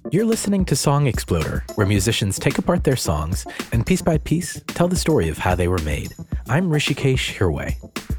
You're listening to Song Exploder, where musicians take apart their songs and piece by piece tell the story of how they were made. I'm Rishikesh Hirway.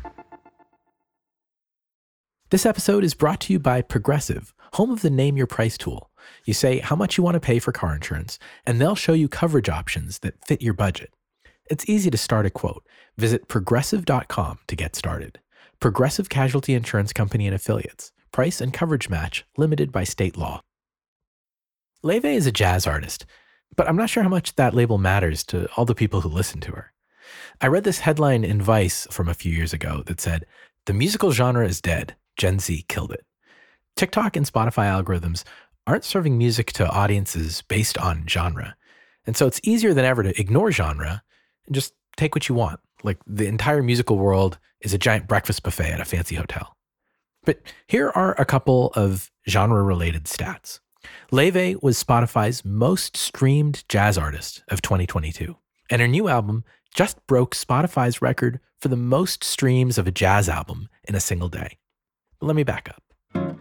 This episode is brought to you by Progressive, home of the Name Your Price tool. You say how much you want to pay for car insurance, and they'll show you coverage options that fit your budget. It's easy to start a quote. Visit progressive.com to get started. Progressive Casualty Insurance Company and Affiliates. Price and coverage match limited by state law. Laufey is a jazz artist, but I'm not sure how much that label matters to all the people who listen to her. I read this headline in Vice from a few years ago that said, "The musical genre is dead. Gen Z killed it." TikTok and Spotify algorithms aren't serving music to audiences based on genre. And so it's easier than ever to ignore genre and just take what you want. Like the entire musical world is a giant breakfast buffet at a fancy hotel. But here are a couple of genre-related stats. Laufey was Spotify's most streamed jazz artist of 2022, and her new album just broke Spotify's record for the most streams of a jazz album in a single day. But let me back up.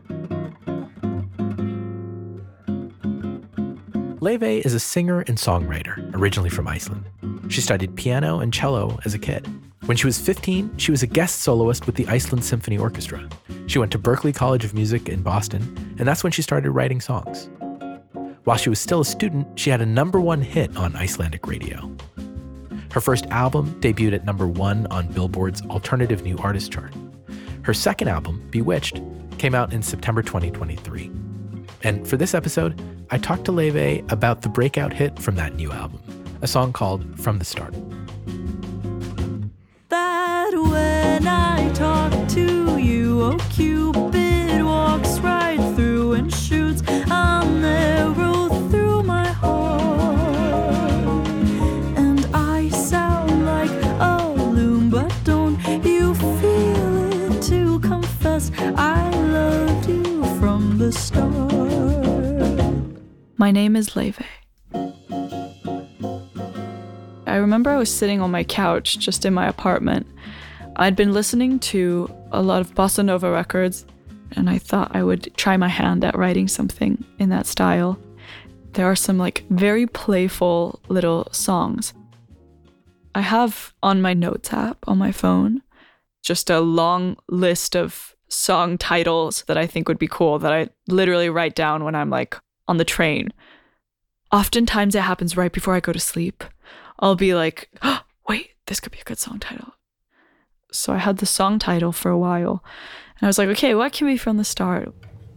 Laufey is a singer and songwriter, originally from Iceland. She studied piano and cello as a kid. When she was 15, she was a guest soloist with the Iceland Symphony Orchestra. She went to Berklee College of Music in Boston, and that's when she started writing songs. While she was still a student, she had a #1 hit on Icelandic radio. Her first album debuted at #1 on Billboard's Alternative New Artist chart. Her second album, Bewitched, came out in September 2023. And for this episode, I talked to Laufey about the breakout hit from that new album, a song called From the Start. That when I talk to you, oh Cupid walks right through and shoots an arrow through my heart. And I sound like a loon, but don't you feel it to confess I loved you from the start. My name is Laufey. I remember I was sitting on my couch just in my apartment. I'd been listening to a lot of bossa nova records, and I thought I would try my hand at writing something in that style. There are some very playful little songs. I have on my notes app on my phone just a long list of song titles that I think would be cool that I literally write down when I'm on the train. Oftentimes it happens right before I go to sleep. I'll be like, oh, wait, this could be a good song title. So I had the song title for a while. And I was like, okay, what can be from the start?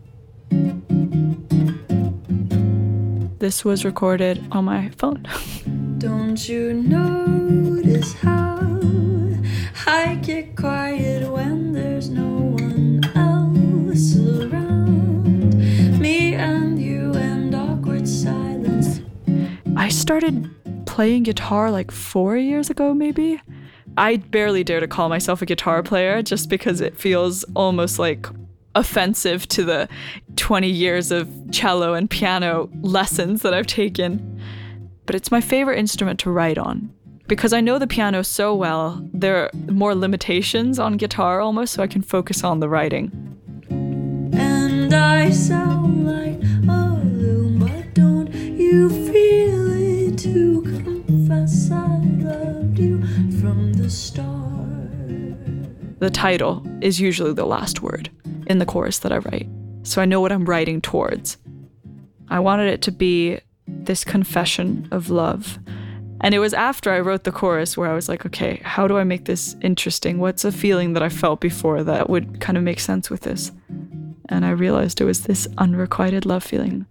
This was recorded on my phone. Don't you notice how I get quiet when there's no one else around? Me and you and awkward silence. I started playing guitar 4 years ago, maybe. I barely dare to call myself a guitar player just because it feels almost offensive to the 20 years of cello and piano lessons that I've taken. But it's my favorite instrument to write on. Because I know the piano so well, there are more limitations on guitar almost, so I can focus on the writing. And I sound like a loon, but don't you feel it to confess I loved you from the start? The title is usually the last word in the chorus that I write, so I know what I'm writing towards. I wanted it to be this confession of love. And it was after I wrote the chorus where I was like, okay, how do I make this interesting? What's a feeling that I felt before that would kind of make sense with this? And I realized it was this unrequited love feeling.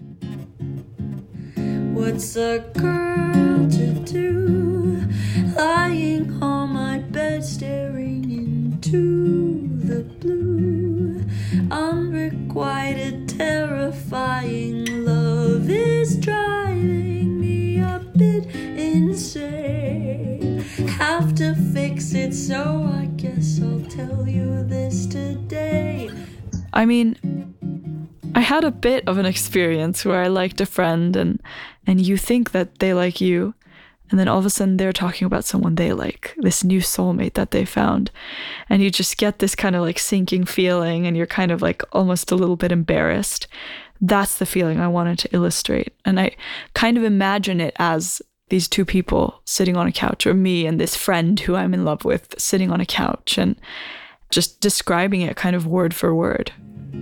What's a girl to do, lying on my bed staring into the blue? Unrequited, terrifying love is driving me a bit insane. Have to fix it, so I guess I'll tell you this today. I mean, I had a bit of an experience where I liked a friend and you think that they like you, and then all of a sudden they're talking about someone they like, this new soulmate that they found, and you just get this kind of sinking feeling, and you're kind of almost a little bit embarrassed That's the feeling I wanted to illustrate. And I kind of imagine it as these two people sitting on a couch, or me and this friend who I'm in love with sitting on a couch, and just describing it kind of word for word.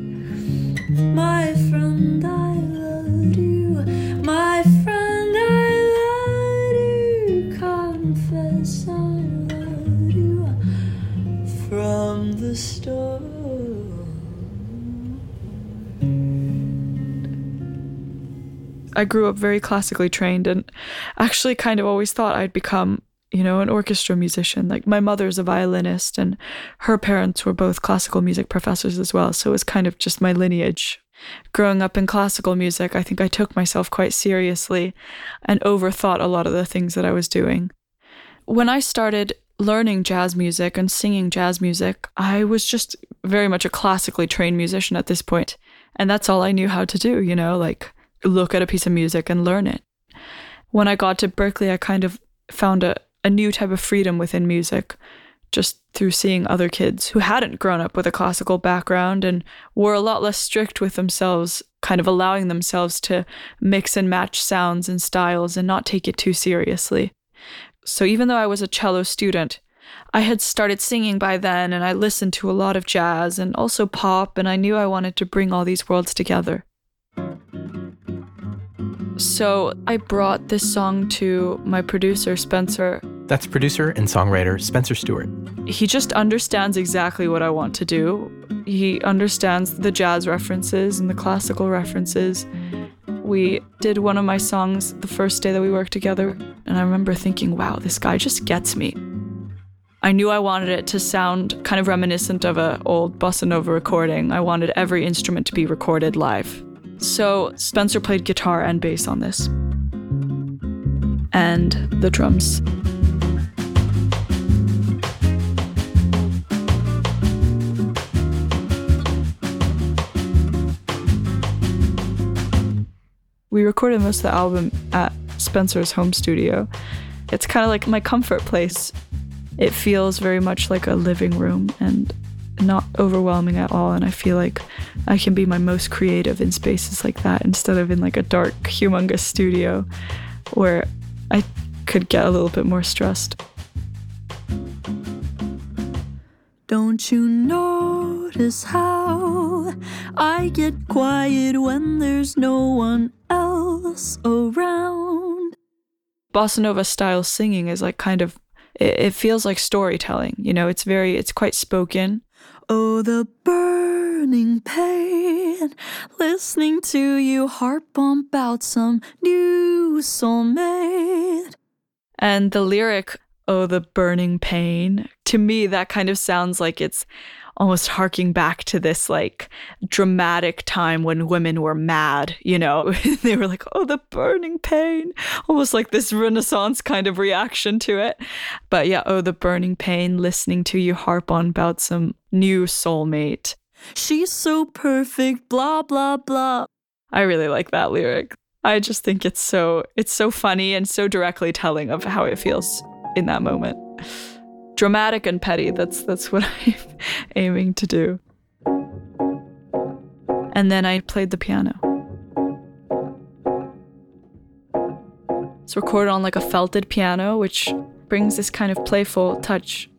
My friend, I love you. My friend, I love you. Confess I love you from the start. I grew up very classically trained and actually kind of always thought I'd become, an orchestra musician. Like, my mother's a violinist and her parents were both classical music professors as well. So it was kind of just my lineage. Growing up in classical music, I think I took myself quite seriously and overthought a lot of the things that I was doing. When I started learning jazz music and singing jazz music, I was just very much a classically trained musician at this point. And that's all I knew how to do, like look at a piece of music and learn it. When I got to Berklee, I kind of found a new type of freedom within music, just through seeing other kids who hadn't grown up with a classical background and were a lot less strict with themselves, kind of allowing themselves to mix and match sounds and styles and not take it too seriously. So even though I was a cello student, I had started singing by then, and I listened to a lot of jazz and also pop, and I knew I wanted to bring all these worlds together. So I brought this song to my producer, Spencer. That's producer and songwriter Spencer Stewart. He just understands exactly what I want to do. He understands the jazz references and the classical references. We did one of my songs the first day that we worked together, and I remember thinking, wow, this guy just gets me. I knew I wanted it to sound kind of reminiscent of an old bossa nova recording. I wanted every instrument to be recorded live. So Spencer played guitar and bass on this. And the drums. We recorded most of the album at Spencer's home studio. It's kind of like my comfort place. It feels very much like a living room and not overwhelming at all, and I feel like I can be my most creative in spaces like that instead of in like a dark, humongous studio where I could get a little bit more stressed. Don't you notice how I get quiet when there's no one else around? Bossa Nova style singing is like kind of, it feels like storytelling, it's quite spoken. Oh, the burning pain, listening to you harp on about some new soulmate. And the lyric, oh, the burning pain, to me, that kind of sounds like it's almost harking back to this like dramatic time when women were mad, They were like, oh, the burning pain, almost like this Renaissance kind of reaction to it. But yeah, oh, the burning pain, listening to you harp on about some new soulmate. She's so perfect, blah, blah, blah. I really like that lyric. I just think it's so funny and so directly telling of how it feels in that moment. Dramatic and petty, that's what I'm aiming to do. And then I played the piano. It's recorded on like a felted piano, which brings this kind of playful touch.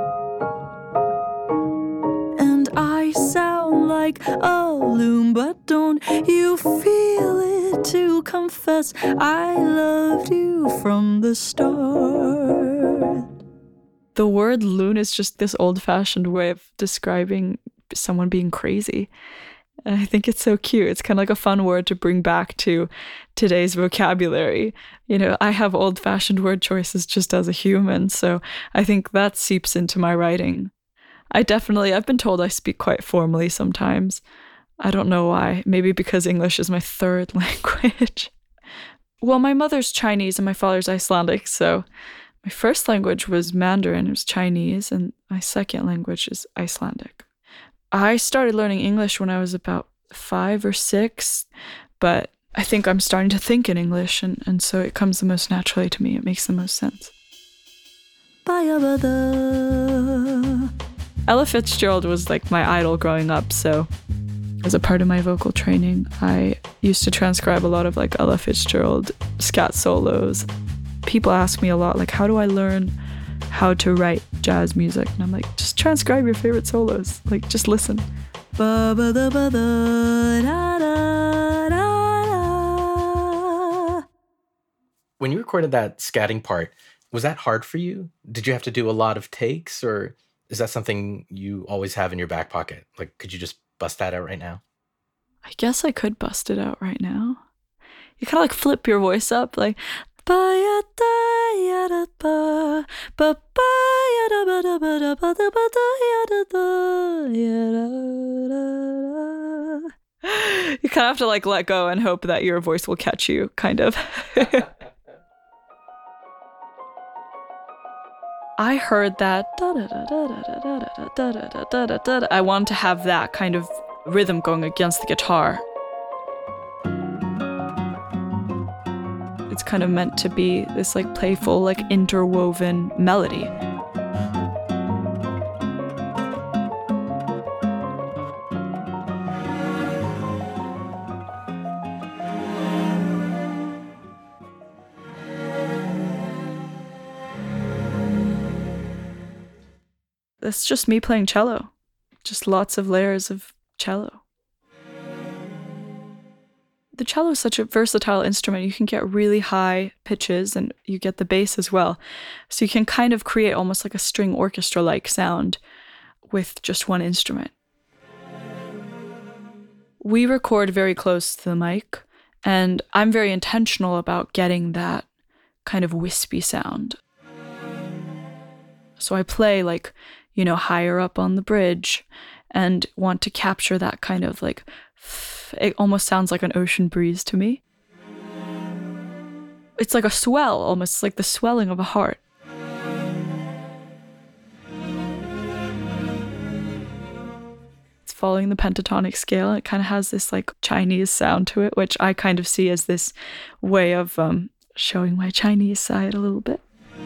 And I sound like a loon, but don't you feel it to confess I loved you from the start? The word loon is just this old-fashioned way of describing someone being crazy. And I think it's so cute. It's kind of like a fun word to bring back to today's vocabulary. I have old-fashioned word choices just as a human, so I think that seeps into my writing. I've been told I speak quite formally sometimes. I don't know why. Maybe because English is my third language. Well, my mother's Chinese and my father's Icelandic, so my first language was Mandarin, it was Chinese, and my second language is Icelandic. I started learning English when I was about 5 or 6, but I think I'm starting to think in English, and so it comes the most naturally to me. It makes the most sense. Ella Fitzgerald was like my idol growing up, so As a part of my vocal training, I used to transcribe a lot of like Ella Fitzgerald scat solos. People ask me a lot, like, how do I learn how to write jazz music? And I'm like, just transcribe your favorite solos. Like, just listen. Ba ba da ba da da da da. When you recorded that scatting part, was that hard for you? Did you have to do a lot of takes, or is that something you always have in your back pocket? Like, could you just bust that out right now? I guess I could bust it out right now. You kind of like flip your voice up, like ba ya da ya da ba ba ya da ba da ba da ba da ba da ya da da ya da da. You kind of have to like let go and hope that your voice will catch you, kind of. I heard that I wanted to have that kind of rhythm going against the guitar. It's kind of meant to be this like playful, like interwoven melody. It's just me playing cello. Just lots of layers of cello. The cello is such a versatile instrument. You can get really high pitches and you get the bass as well. So you can kind of create almost like a string orchestra-like sound with just one instrument. We record very close to the mic, and I'm very intentional about getting that kind of wispy sound. So I play like, you know, higher up on the bridge and want to capture that kind of like, it almost sounds like an ocean breeze to me. It's like a swell, almost like the swelling of a heart. It's following the pentatonic scale. It kind of has this like Chinese sound to it, which I kind of see as this way of showing my Chinese side a little bit.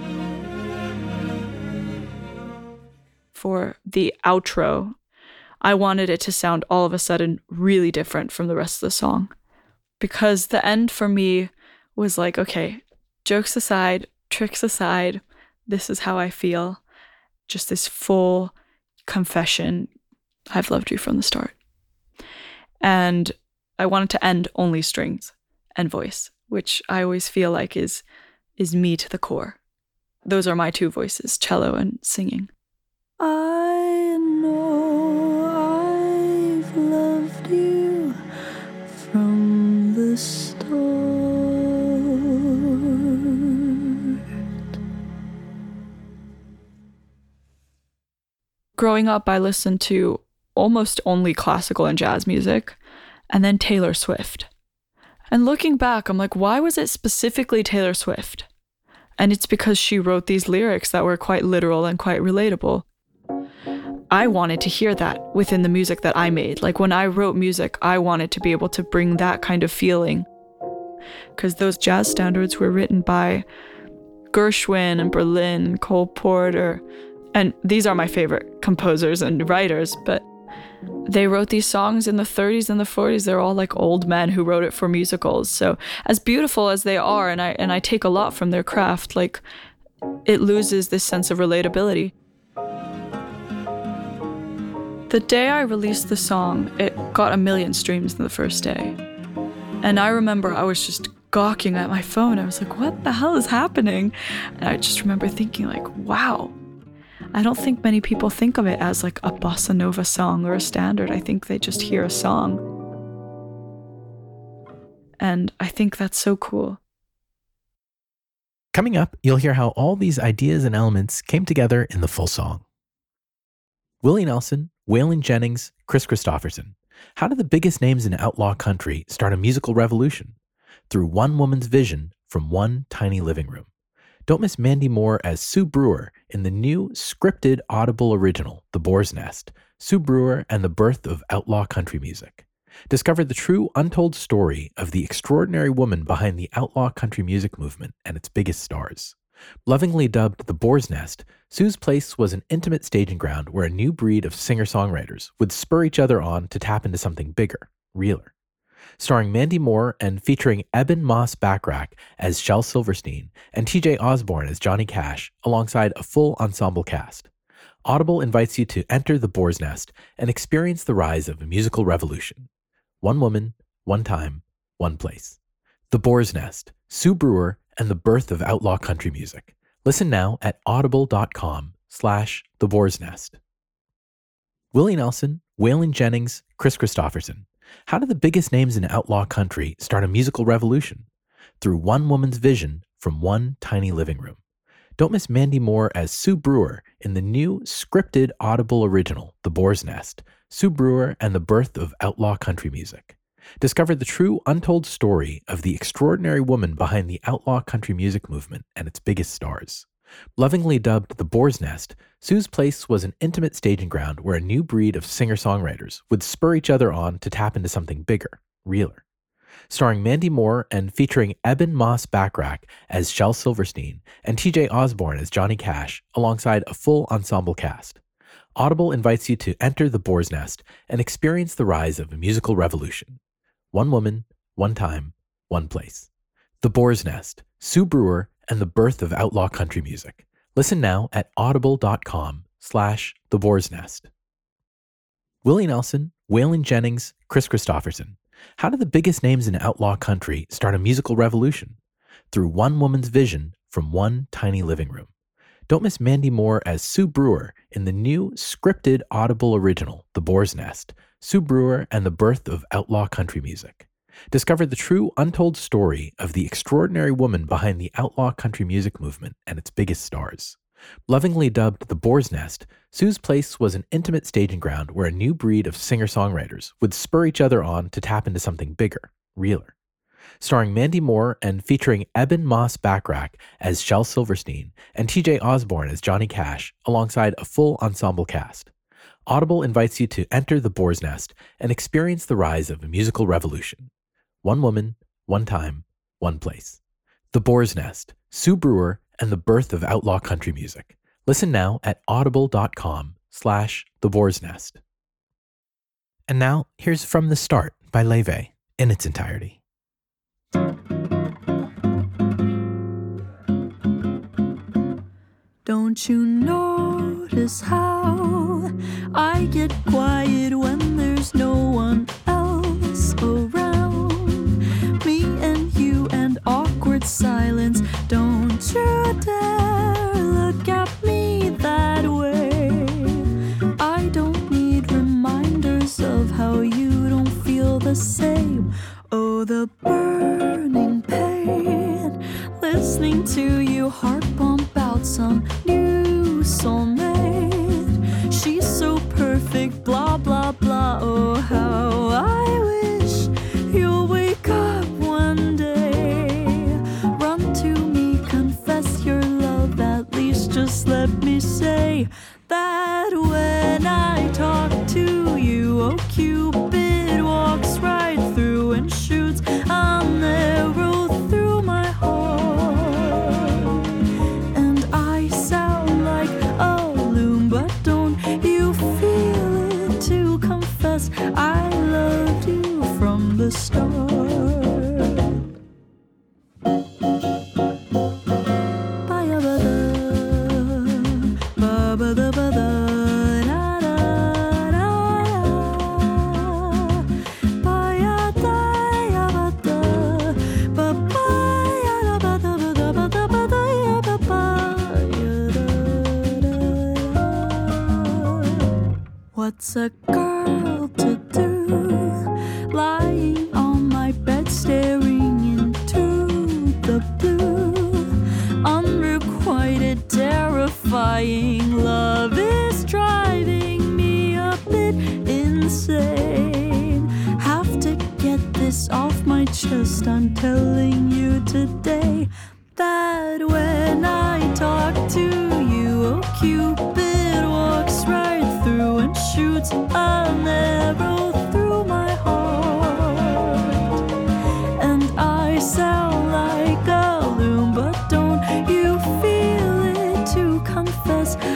For the outro, I wanted it to sound all of a sudden really different from the rest of the song. Because the end for me was like, okay, jokes aside, tricks aside, this is how I feel. Just this full confession. I've loved you from the start. And I wanted to end only strings and voice, which I always feel like is me to the core. Those are my two voices, cello and singing. I know I've loved you from the start. Growing up, I listened to almost only classical and jazz music, and then Taylor Swift. And looking back, I'm like, why was it specifically Taylor Swift? And it's because she wrote these lyrics that were quite literal and quite relatable. I wanted to hear that within the music that I made. Like when I wrote music, I wanted to be able to bring that kind of feeling. Because those jazz standards were written by Gershwin and Berlin, Cole Porter. And these are my favorite composers and writers, but they wrote these songs in the 30s and the 40s. They're all like old men who wrote it for musicals. So as beautiful as they are, and I take a lot from their craft, like it loses this sense of relatability. The day I released the song, it got 1 million streams in the first day. And I remember I was just gawking at my phone. I was like, what the hell is happening? And I just remember thinking like, wow. I don't think many people think of it as like a bossa nova song or a standard. I think they just hear a song. And I think that's so cool. Coming up, you'll hear how all these ideas and elements came together in the full song. Willie Nelson, Waylon Jennings, Kris Kristofferson. How did the biggest names in outlaw country start a musical revolution? Through one woman's vision from one tiny living room. Don't miss Mandy Moore as Sue Brewer in the new scripted Audible original, The Boar's Nest, Sue Brewer and the Birth of Outlaw Country Music. Discover the true untold story of the extraordinary woman behind the outlaw country music movement and its biggest stars. Lovingly dubbed The Boar's Nest, Sue's Place was an intimate staging ground where a new breed of singer-songwriters would spur each other on to tap into something bigger, realer. Starring Mandy Moore and featuring Eben Moss-Bachrach as Shel Silverstein and TJ Osborne as Johnny Cash, alongside a full ensemble cast. Audible invites you to enter the Boar's Nest and experience the rise of a musical revolution. One woman, one time, one place. The Boar's Nest, Sue Brewer, and the birth of outlaw country music. Listen now at audible.com/The Boar's Nest. Willie Nelson, Waylon Jennings, Kris Kristofferson. How did the biggest names in outlaw country start a musical revolution? Through one woman's vision from one tiny living room. Don't miss Mandy Moore as Sue Brewer in the new scripted Audible original, The Boar's Nest, Sue Brewer and the Birth of Outlaw Country Music. Discover the true untold story of the extraordinary woman behind the outlaw country music movement and its biggest stars. Lovingly dubbed The Boar's Nest, Sue's Place was an intimate staging ground where a new breed of singer-songwriters would spur each other on to tap into something bigger, realer. Starring Mandy Moore and featuring Eben Moss-Bachrach as Shel Silverstein and TJ Osborne as Johnny Cash, alongside a full ensemble cast. Audible invites you to enter the Boar's Nest and experience the rise of a musical revolution. One woman, one time, one place. The Boar's Nest, Sue Brewer, and the birth of outlaw country music. Listen now at audible.com/The Boar's Nest. Willie Nelson, Waylon Jennings, Kris Kristofferson. How did the biggest names in outlaw country start a musical revolution? Through one woman's vision from one tiny living room. Don't miss Mandy Moore as Sue Brewer in the new scripted Audible original, The Boar's Nest, Sue Brewer and the Birth of Outlaw Country Music. Discover the true untold story of the extraordinary woman behind the outlaw country music movement and its biggest stars. Lovingly dubbed The Boar's Nest, Sue's Place was an intimate staging ground where a new breed of singer-songwriters would spur each other on to tap into something bigger, realer. Starring Mandy Moore and featuring Eben Moss-Bachrach as Shel Silverstein and TJ Osborne as Johnny Cash, alongside a full ensemble cast. Audible invites you to enter the Boar's Nest and experience the rise of a musical revolution. One woman, one time, one place. The Boar's Nest, Sue Brewer, and the birth of outlaw country music. Listen now at audible.com/The Boar's Nest. And now, here's From the Start by Leve in its entirety. Don't you notice how I get quiet when there's no one else around? Me and you and awkward silence. Don't you dare look at me that way. I don't need reminders of how you don't feel the same. Oh, the burning pain, listening to you heart pump out some new soulmate. She's so perfect, blah, blah, blah. Oh, how I wish you'll wake up one day. Run to me, confess your love, at least just let me say that when I talk to you, oh, Cupid walks right through and shoots an arrow through my heart. And I sound like a loon, but don't you feel it to confess I loved you from the start. What's a girl to do, lying on my bed staring into the blue? Unrequited, terrifying love is driving me a bit insane. Have to get this off my chest, I'm telling you today that when I talk to you, oh, Cupid walks right through and shoots an arrow through my heart. And I sound like a loon, but don't you feel it to confess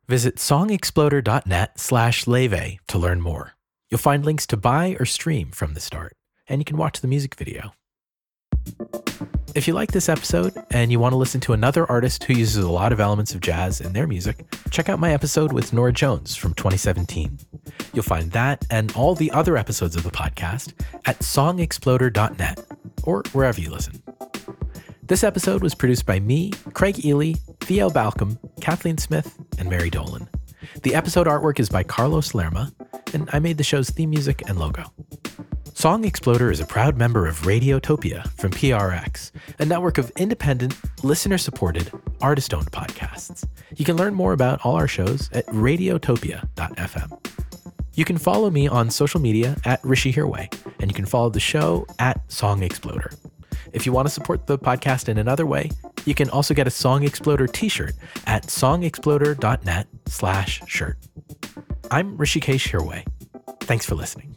Visit songexploder.net/leve to learn more. You'll find links to buy or stream from the start, and you can watch the music video. If you like this episode and you want to listen to another artist who uses a lot of elements of jazz in their music, check out my episode with Norah Jones from 2017. You'll find that and all the other episodes of the podcast at songexploder.net or wherever you listen. This episode was produced by me, Craig Ely, Theo Balcom, Kathleen Smith, and Mary Dolan. The episode artwork is by Carlos Lerma, and I made the show's theme music and logo. Song Exploder is a proud member of Radiotopia from PRX, a network of independent, listener-supported, artist-owned podcasts. You can learn more about all our shows at radiotopia.fm. You can follow me on social media at Rishi Hirway, and you can follow the show at Song Exploder. If you want to support the podcast in another way, you can also get a Song Exploder t-shirt at songexploder.net/shirt. I'm Rishikesh Hirway. Thanks for listening.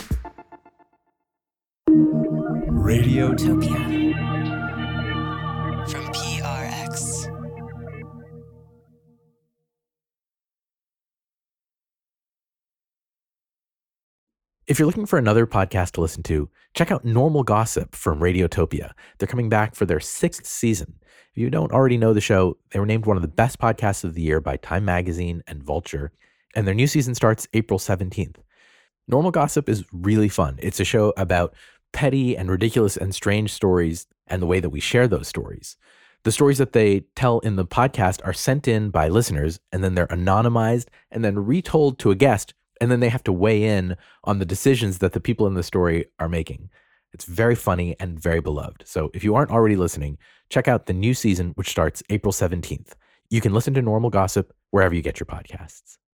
Radiotopia from PRX. If you're looking for another podcast to listen to, check out Normal Gossip from Radiotopia. They're coming back for their 6th season. If you don't already know the show, they were named one of the best podcasts of the year by Time Magazine and Vulture, and their new season starts April 17th. Normal Gossip is really fun. It's a show about petty and ridiculous and strange stories and the way that we share those stories. The stories that they tell in the podcast are sent in by listeners, and then they're anonymized and then retold to a guest, and then they have to weigh in on the decisions that the people in the story are making. It's very funny and very beloved. So if you aren't already listening, check out the new season, which starts April 17th. You can listen to Normal Gossip wherever you get your podcasts.